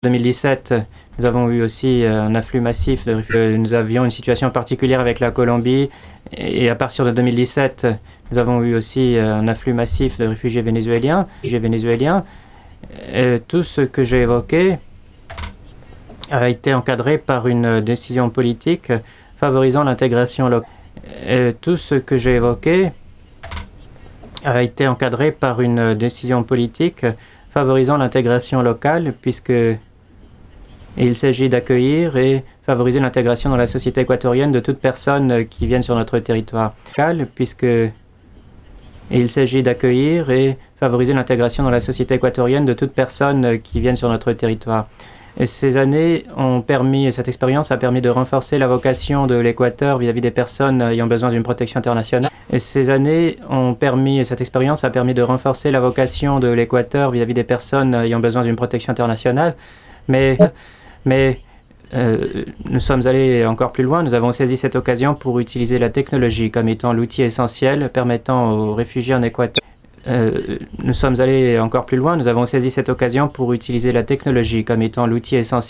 2017, nous avons eu aussi un afflux massif de réfugiés. Nous avions une situation particulière avec la Colombie et à partir de 2017, nous avons eu aussi un afflux massif de réfugiés vénézuéliens. Tout ce que j'ai évoqué a été encadré par une décision politique favorisant l'intégration locale. Tout ce que j'ai évoqué a été encadré par une décision politique favorisant l'intégration locale, puisque il s'agit d'accueillir et favoriser l'intégration dans la société équatorienne de toute personne qui vienne sur notre territoire. Il s'agit d'accueillir et favoriser l'intégration dans la société équatorienne de toute personne qui vienne sur notre territoire. Et ces années ont permis, et cette expérience a permis de renforcer la vocation de l'Équateur vis-à-vis des personnes ayant besoin d'une protection internationale. Et ces années ont permis, et cette expérience a permis de renforcer la vocation de l'Équateur vis-à-vis des personnes ayant besoin d'une protection internationale. Mais nous sommes allés encore plus loin. Nous avons saisi cette occasion pour utiliser la technologie comme étant l'outil essentiel permettant aux réfugiés en Équateur. Nous sommes allés encore plus loin. Nous avons saisi cette occasion pour utiliser la technologie comme étant l'outil essentiel